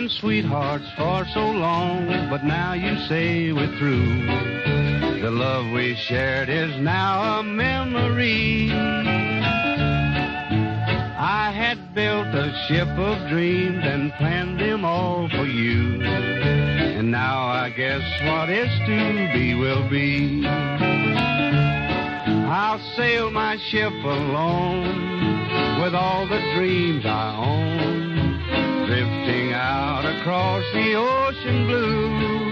been sweethearts for so long, but now you say we're through. The love we shared is now a memory. I had built a ship of dreams and planned them all for you. And now I guess what is to be will be. I'll sail my ship alone with all the dreams I own, drifting out across the ocean blue.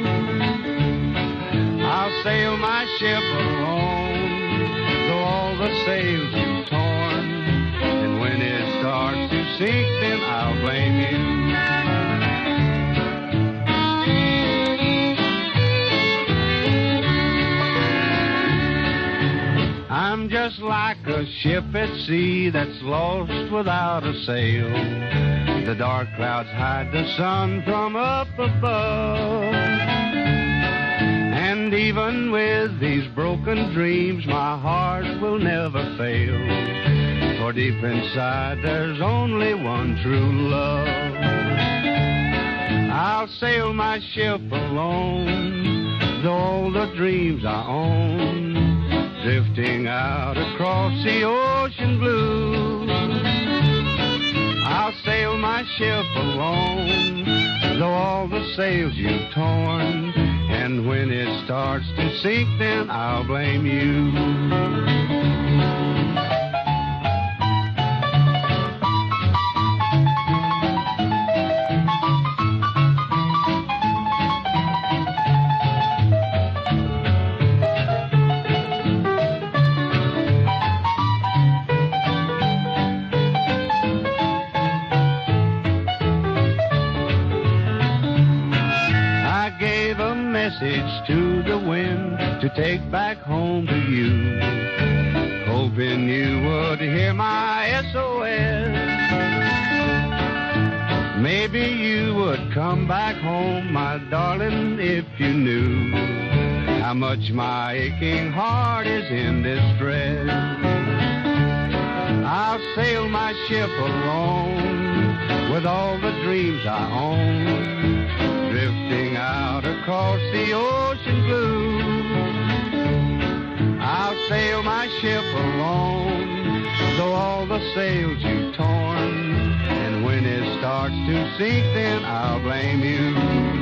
I'll sail my ship alone, though all the sails you've torn, and when it starts to sink, then I'll blame you. I'm just like a ship at sea that's lost without a sail. The dark clouds hide the sun from up above. And even with these broken dreams, my heart will never fail. For deep inside, there's only one true love. I'll sail my ship alone, though all the dreams I own, drifting out across the ocean blue. I'll sail my ship alone, though all the sails you've torn, and when it starts to sink, then I'll blame you. Message to the wind to take back home to you, hoping you would hear my SOS. Maybe you would come back home, my darling, if you knew how much my aching heart is in distress. I'll sail my ship alone with all the dreams I own, drifting out across the ocean blue. I'll sail my ship alone, though all the sails you've torn, and when it starts to sink, then I'll blame you.